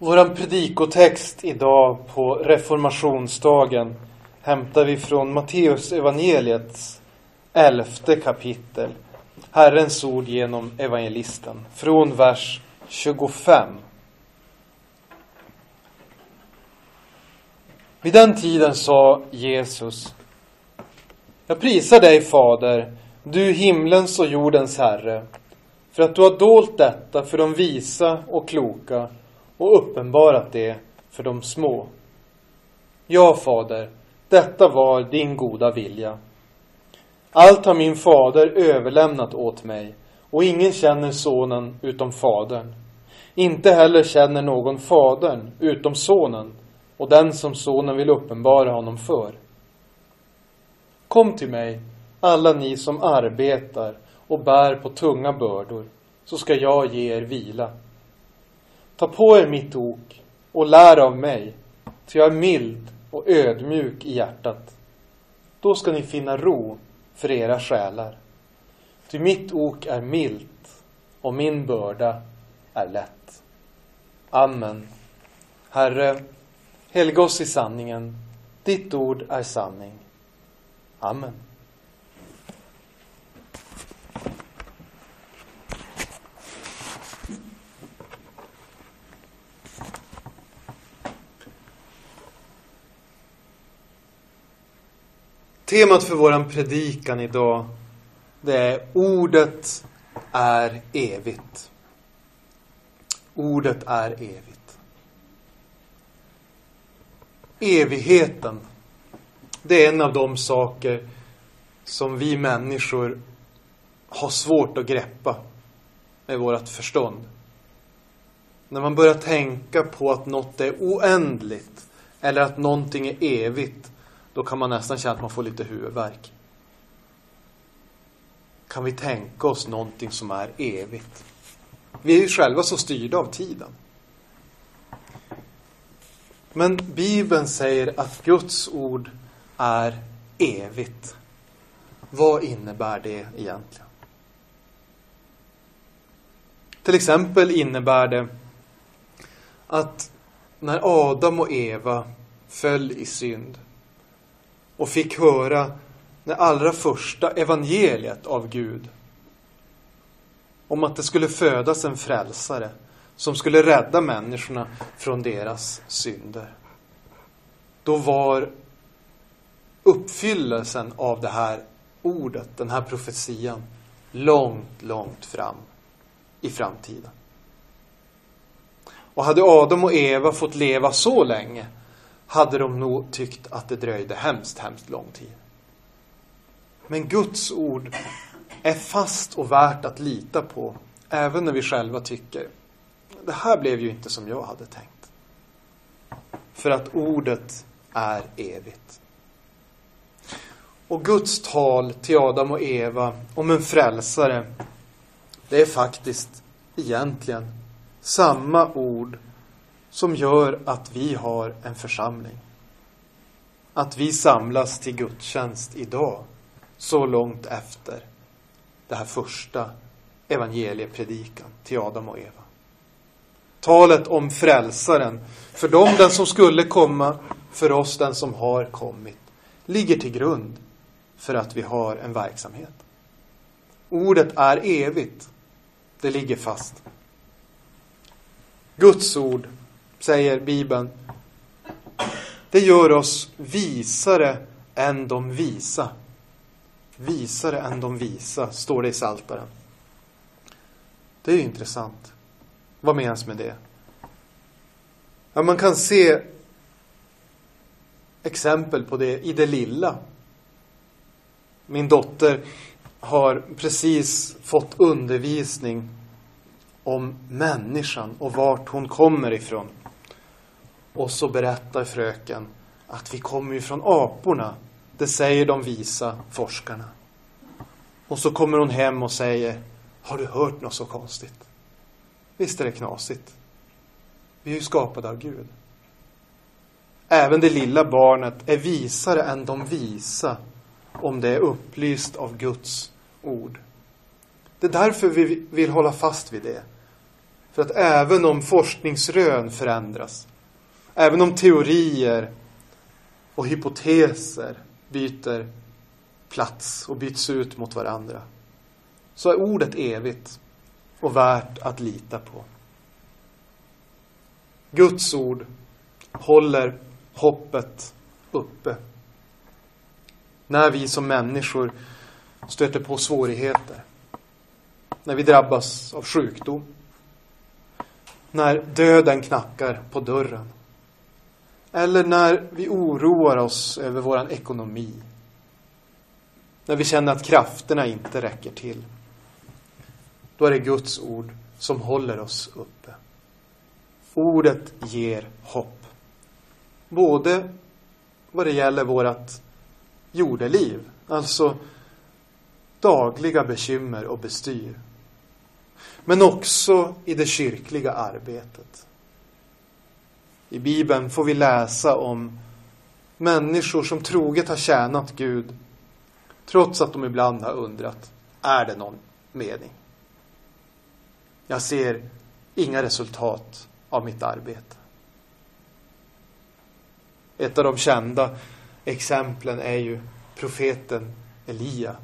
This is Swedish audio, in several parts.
Våran predikotext idag på reformationsdagen hämtar vi från Matteus evangeliets 11:e kapitel. Herrens ord genom evangelisten. Från vers 25. Vid den tiden sa Jesus: Jag prisar dig, Fader, du himlens och jordens Herre, för att du har dolt detta för de visa och kloka och uppenbarat det för de små. Ja, Fader, detta var din goda vilja. Allt har min fader överlämnat åt mig, och ingen känner sonen utom fadern. Inte heller känner någon fadern utom sonen, och den som sonen vill uppenbara honom för. Kom till mig, alla ni som arbetar och bär på tunga bördor, så ska jag ge er vila. Ta på er mitt ok och lär av mig, ty jag är mild och ödmjuk i hjärtat. Då ska ni finna ro för era själar. Ty mitt ok är milt och min börda är lätt. Amen. Herre, helga oss i sanningen. Ditt ord är sanning. Amen. Temat för våran predikan idag, det är ordet är evigt. Ordet är evigt. Evigheten, det är en av de saker som vi människor har svårt att greppa med vårt förstånd. När man börjar tänka på att något är oändligt eller att någonting är evigt, då kan man nästan känna att man får lite huvudvärk. Kan vi tänka oss någonting som är evigt? Vi är ju själva så styrda av tiden. Men Bibeln säger att Guds ord är evigt. Vad innebär det egentligen? Till exempel innebär det att när Adam och Eva föll i synd och fick höra det allra första evangeliet av Gud om att det skulle födas en frälsare som skulle rädda människorna från deras synder. Då var uppfyllelsen av det här ordet, den här profetian, långt fram i framtiden. Och hade Adam och Eva fått leva så länge, hade de nog tyckt att det dröjde hemskt lång tid. Men Guds ord är fast och värt att lita på, även när vi själva tycker det här blev ju inte som jag hade tänkt. För att ordet är evigt. Och Guds tal till Adam och Eva om en frälsare, det är faktiskt egentligen samma ord som gör att vi har en församling. Att vi samlas till gudstjänst idag, så långt efter det här första evangeliepredikan till Adam och Eva. Talet om frälsaren, för dem den som skulle komma, för oss den som har kommit, ligger till grund för att vi har en verksamhet. Ordet är evigt. Det ligger fast. Guds ord, säger Bibeln, det gör oss visare än de visa. Visare än de visa, står det i Psaltaren. Det är ju intressant. Vad menas med det? Ja, man kan se exempel på det i det lilla. Min dotter har precis fått undervisning om människan och vart hon kommer ifrån. Och så berättar fröken att vi kommer ifrån aporna. Det säger de visa forskarna. Och så kommer hon hem och säger: har du hört något så konstigt? Visst är det knasigt. Vi är ju skapade av Gud. Även det lilla barnet är visare än de visa, om det är upplyst av Guds ord. Det är därför vi vill hålla fast vid det. För att även om forskningsrön förändras, även om teorier och hypoteser byter plats och byts ut mot varandra, så är ordet evigt och värt att lita på. Guds ord håller hoppet uppe när vi som människor stöter på svårigheter, när vi drabbas av sjukdom, när döden knackar på dörren, eller när vi oroar oss över vår ekonomi, när vi känner att krafterna inte räcker till. Då är det Guds ord som håller oss uppe. Ordet ger hopp. Både vad det gäller vårt jordeliv, alltså dagliga bekymmer och bestyr, men också i det kyrkliga arbetet. I Bibeln får vi läsa om människor som troget har tjänat Gud, trots att de ibland har undrat, är det någon mening? Jag ser inga resultat av mitt arbete. Ett av de kända exemplen är ju profeten Elia,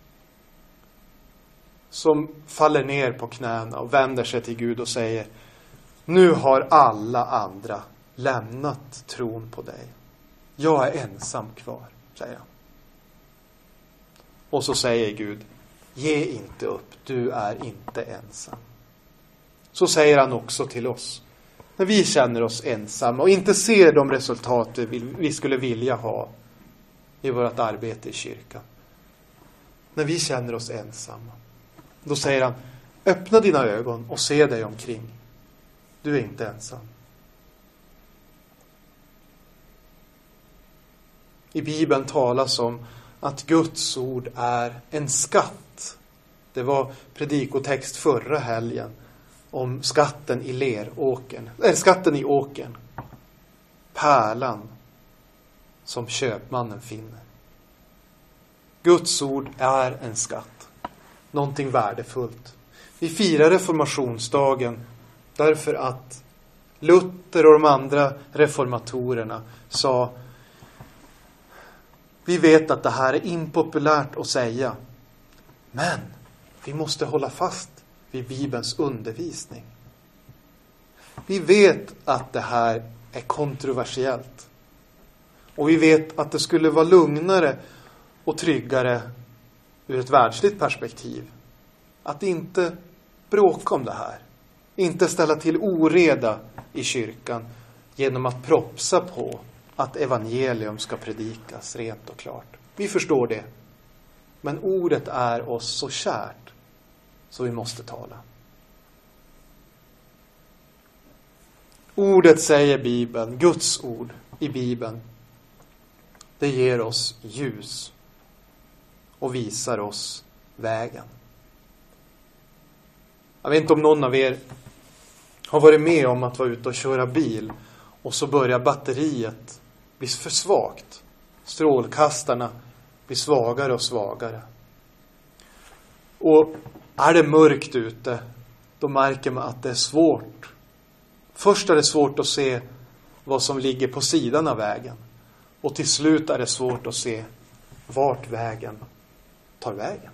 som faller ner på knäna och vänder sig till Gud och säger, nu har alla andra lämnat tron på dig. Jag är ensam kvar, säger han. Och så säger Gud, ge inte upp, du är inte ensam. Så säger han också till oss. När vi känner oss ensamma och inte ser de resultat vi skulle vilja ha i vårt arbete i kyrkan. När vi känner oss ensamma, då säger han, öppna dina ögon och se dig omkring. Du är inte ensam. I Bibeln talas om att Guds ord är en skatt. Det var predikotext förra helgen om skatten i leråkern, eller skatten i åkern. Pärlan som köpmannen finner. Guds ord är en skatt. Någonting värdefullt. Vi firar reformationsdagen därför att Luther och de andra reformatorerna sa, vi vet att det här är impopulärt att säga, men vi måste hålla fast vid Bibelns undervisning. Vi vet att det här är kontroversiellt. Och vi vet att det skulle vara lugnare och tryggare ur ett världsligt perspektiv att inte bråka om det här. Inte ställa till oreda i kyrkan genom att propsa på att evangelium ska predikas rent och klart. Vi förstår det. Men ordet är oss så kärt så vi måste tala. Ordet, säger Bibeln, Guds ord i Bibeln, det ger oss ljus och visar oss vägen. Jag vet inte om någon av er har varit med om att vara ute och köra bil och så börjar batteriet bli för svagt. Strålkastarna blir svagare och svagare. Och är det mörkt ute, då märker man att det är svårt. Först är det svårt att se vad som ligger på sidan av vägen. Och till slut är det svårt att se vart vägen tar vägen.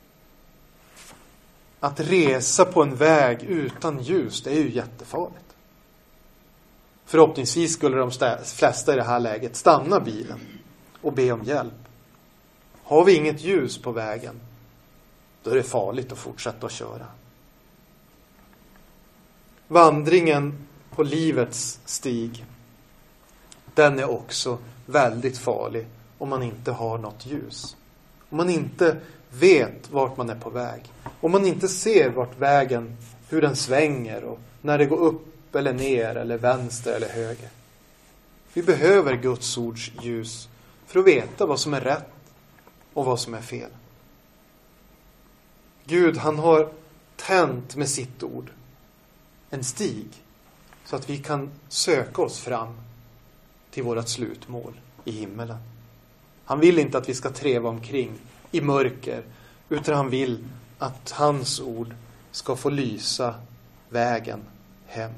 Att resa på en väg utan ljus, det är ju jättefarligt. Förhoppningsvis skulle de flesta i det här läget stanna bilen och be om hjälp. Har vi inget ljus på vägen, då är det farligt att fortsätta att köra. Vandringen på livets stig, den är också väldigt farlig om man inte har något ljus. Om man inte vet vart man är på väg. Om man inte ser vart vägen, hur den svänger och när det går upp eller ner eller vänster eller höger. Vi behöver Guds ords ljus för att veta vad som är rätt och vad som är fel. Gud, han har tänt med sitt ord en stig så att vi kan söka oss fram till vårt slutmål i himmelen. Han vill inte att vi ska treva omkring i mörker, utan han vill att hans ord ska få lysa vägen hem.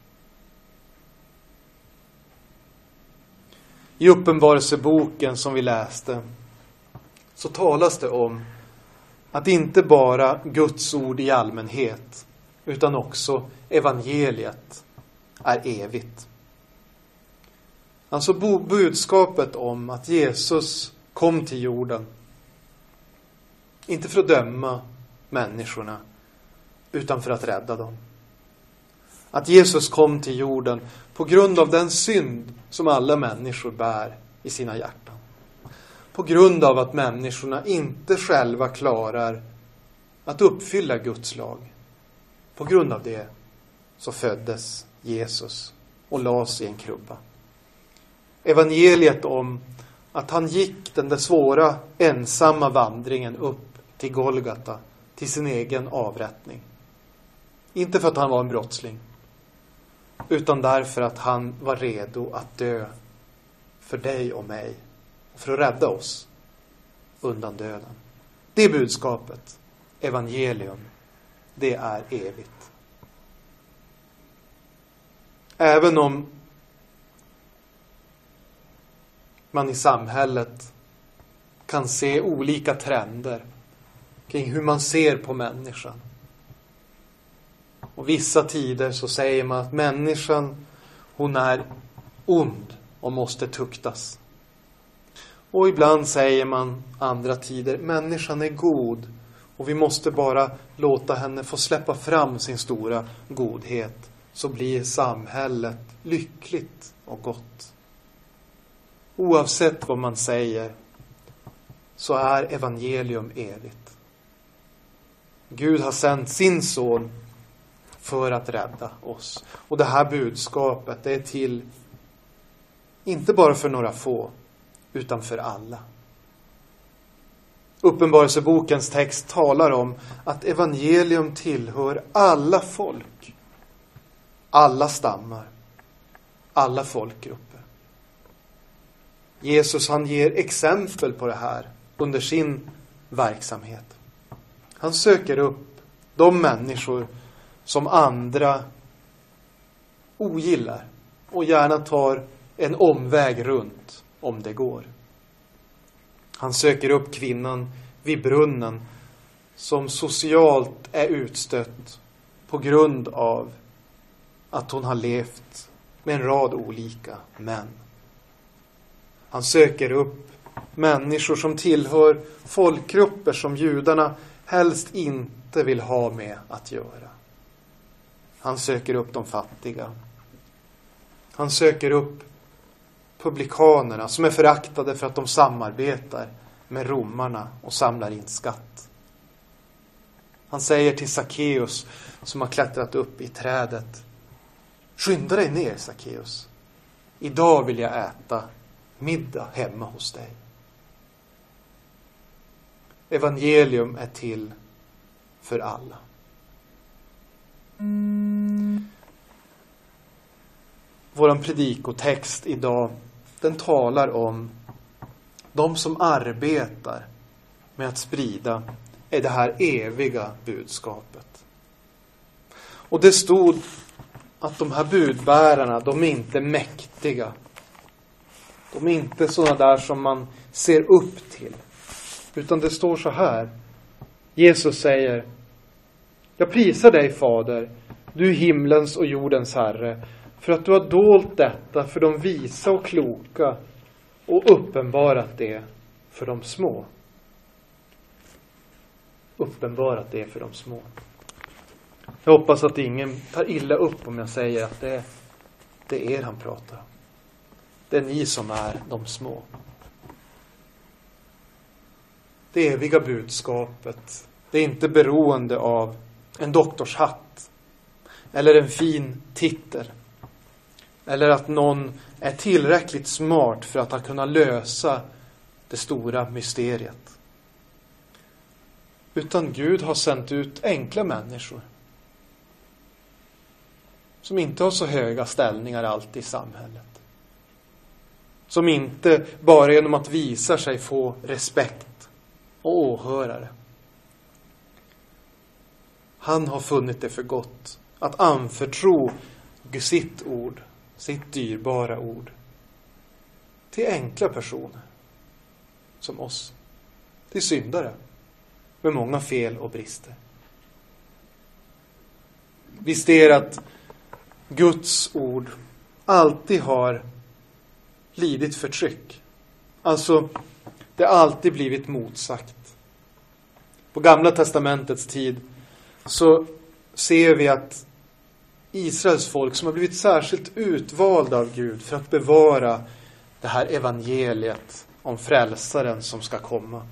I Uppenbarelseboken som vi läste så talas det om att inte bara Guds ord i allmänhet utan också evangeliet är evigt. Alltså budskapet om att Jesus kom till jorden inte för att döma människorna utan för att rädda dem. Att Jesus kom till jorden på grund av den synd som alla människor bär i sina hjärtan. På grund av att människorna inte själva klarar att uppfylla Guds lag. På grund av det så föddes Jesus och lades i en krubba. Evangeliet om att han gick den där svåra ensamma vandringen upp till Golgata till sin egen avrättning. Inte för att han var en brottsling utan därför att han var redo att dö för dig och mig och för att rädda oss undan döden. Det budskapet, evangelium, det är evigt. Även om man i samhället kan se olika trender kring hur man ser på människan. Och vissa tider så säger man att människan, hon är ond och måste tuktas. Och ibland säger man andra tider, människan är god och vi måste bara låta henne få släppa fram sin stora godhet, så blir samhället lyckligt och gott. Oavsett vad man säger så är evangelium evigt. Gud har sänt sin son för att rädda oss. Och det här budskapet, det är till inte bara för några få utan för alla. Uppenbarelsebokens text talar om att evangelium tillhör alla folk, alla stammar, alla folkgrupper. Jesus, han ger exempel på det här under sin verksamhet. Han söker upp de människor som andra ogillar och gärna tar en omväg runt om det går. Han söker upp kvinnan vid brunnen som socialt är utstött på grund av att hon har levt med en rad olika män. Han söker upp människor som tillhör folkgrupper som judarna helst inte vill ha med att göra. Han söker upp de fattiga. Han söker upp publikanerna som är föraktade för att de samarbetar med romarna och samlar in skatt. Han säger till Sackeus som har klättrat upp i trädet: skynda dig ner, Sackeus. Idag vill jag äta middag hemma hos dig. Evangelium är till för alla. Våran predikotext idag, den talar om de som arbetar med att sprida det här eviga budskapet. Och det stod att de här budbärarna, de är inte mäktiga. De är inte sådana där som man ser upp till. Utan det står så här. Jesus säger: jag prisar dig, Fader, du himlens och jordens Herre, för att du har dolt detta för de visa och kloka och uppenbarat det för de små. Uppenbarat det för de små. Jag hoppas att ingen tar illa upp om jag säger att det är er han pratar om. Det är ni som är de små. Det eviga budskapet, det är inte beroende av en doktorshatt eller en fin titel eller att någon är tillräckligt smart för att kunna lösa det stora mysteriet. Utan Gud har sänt ut enkla människor som inte har så höga ställningar alltid i samhället. Som inte bara genom att visa sig få respekt och åhörare. Han har funnit det för gott att anförtro sitt ord, sitt dyrbara ord, till enkla personer som oss, till syndare med många fel och brister. Vi ser att Guds ord alltid har lidit förtryck. Alltså, det har alltid blivit motsagt. På Gamla testamentets tid så ser vi att Israels folk, som har blivit särskilt utvalda av Gud för att bevara det här evangeliet om frälsaren som ska komma,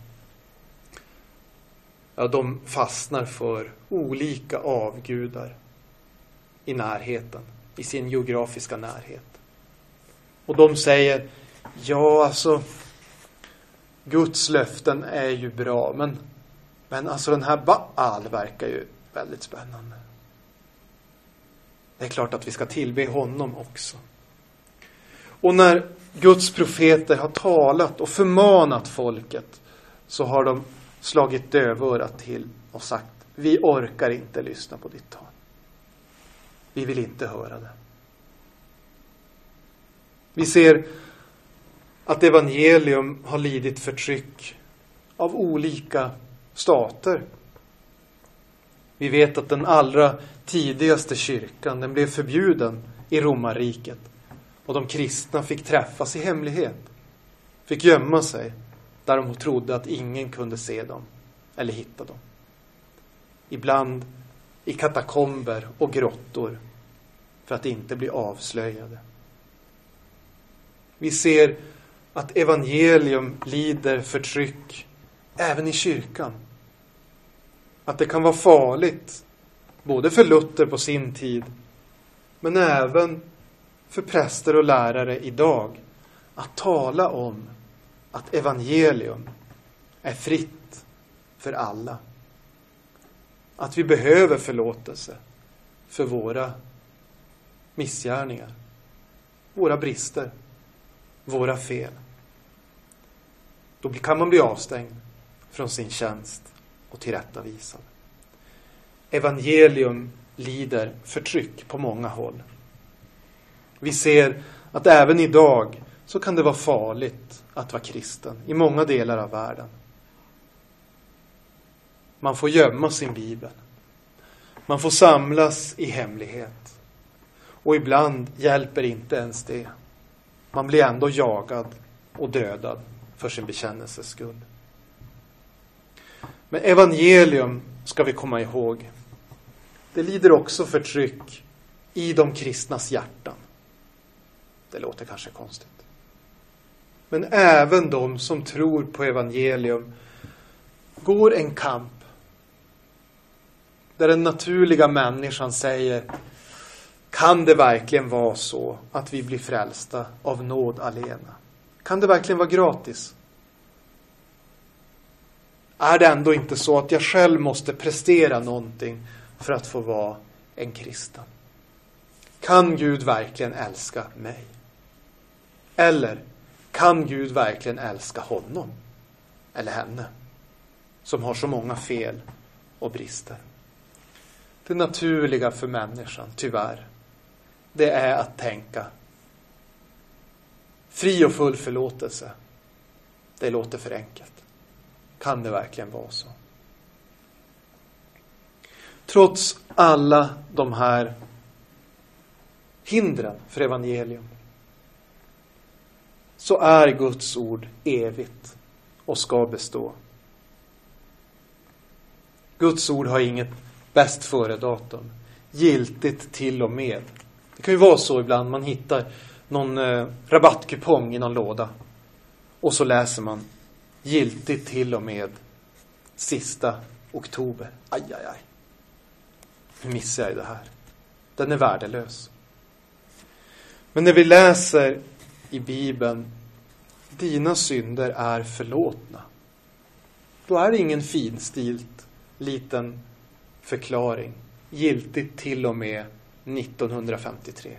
ja, de fastnar för olika avgudar i närheten, i sin geografiska närhet. Och de säger, ja alltså, Guds löften är ju bra, men alltså den här Baal verkar ju väldigt spännande. Det är klart att vi ska tillbe honom också. Och när Guds profeter har talat och förmanat folket, så har de slagit dövörat till och sagt, vi orkar inte lyssna på ditt tal. Vi vill inte höra det. Vi ser att evangelium har lidit förtryck av olika stater. Vi vet att den allra tidigaste kyrkan, den blev förbjuden i romarriket. Och de kristna fick träffas i hemlighet. Fick gömma sig där de trodde att ingen kunde se dem eller hitta dem. Ibland i katakomber och grottor för att inte bli avslöjade. Vi ser att evangelium lider förtryck även i kyrkan. Att det kan vara farligt både för Luther på sin tid, men även för präster och lärare idag, att tala om att evangelium är fritt för alla. Att vi behöver förlåtelse för våra missgärningar, våra brister, våra fel. Då kan man bli avstängd från sin tjänst och tillrättavisad. Evangelium lider förtryck på många håll. Vi ser att även idag så kan det vara farligt att vara kristen i många delar av världen. Man får gömma sin bibel. Man får samlas i hemlighet. Och ibland hjälper inte ens det. Man blir ändå jagad och dödad för sin bekännelses skull. Men evangelium ska vi komma ihåg. Det lider också förtryck i de kristnas hjärtan. Det låter kanske konstigt. Men även de som tror på evangelium går en kamp där den naturliga människan säger, kan det verkligen vara så att vi blir frälsta av nåd alena? Kan det verkligen vara gratis? Är det ändå inte så att jag själv måste prestera någonting för att få vara en kristen? Kan Gud verkligen älska mig? Eller kan Gud verkligen älska honom eller henne som har så många fel och brister? Det naturliga för människan, tyvärr, det är att tänka fri och full förlåtelse. Det låter för enkelt. Kan det verkligen vara så? Trots alla de här hindren för evangelium, så är Guds ord evigt och ska bestå. Guds ord har inget bäst före datum. Giltigt till och med. Det kan ju vara så ibland man hittar någon rabattkupong i någon låda. Och så läser man giltigt till och med sista oktober. Aj. Nu missar jag det här. Den är värdelös. Men när vi läser i Bibeln, dina synder är förlåtna, då är det ingen finstilt liten förklaring, giltigt till och med 1953.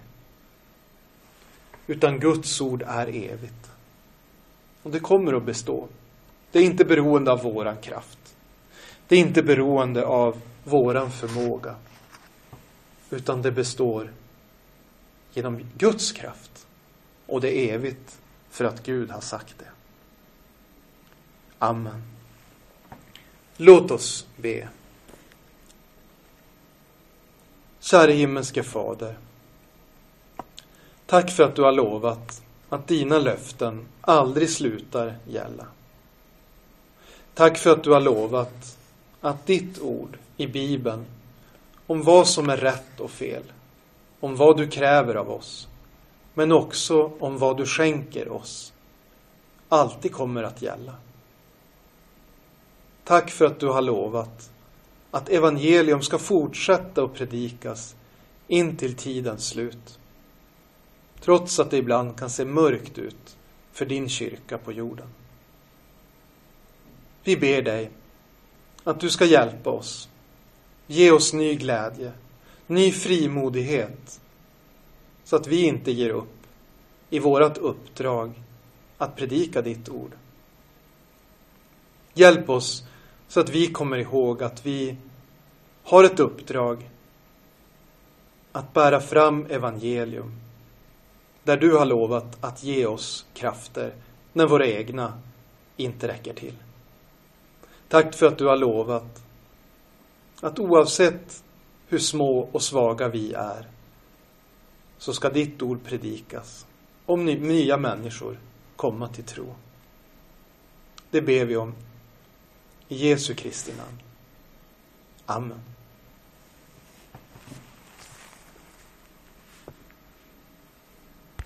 Utan Guds ord är evigt. Och det kommer att bestå. Det är inte beroende av våran kraft. Det är inte beroende av våran förmåga. utan det består genom Guds kraft. Och det är evigt för att Gud har sagt det. Amen. Låt oss be. Kära himmelske Fader, tack för att du har lovat att dina löften aldrig slutar gälla. Tack för att du har lovat att ditt ord i Bibeln om vad som är rätt och fel, om vad du kräver av oss, men också om vad du skänker oss, alltid kommer att gälla. Tack för att du har lovat att evangelium ska fortsätta att predikas in till tidens slut, trots att det ibland kan se mörkt ut för din kyrka på jorden. Vi ber dig att du ska hjälpa oss, ge oss ny glädje, ny frimodighet, så att vi inte ger upp i vårat uppdrag att predika ditt ord. Hjälp oss så att vi kommer ihåg att vi har ett uppdrag att bära fram evangelium, där du har lovat att ge oss krafter när våra egna inte räcker till. Tack för att du har lovat att oavsett hur små och svaga vi är, så ska ditt ord predikas om nya människor komma till tro. Det ber vi om i Jesu Kristi namn. Amen.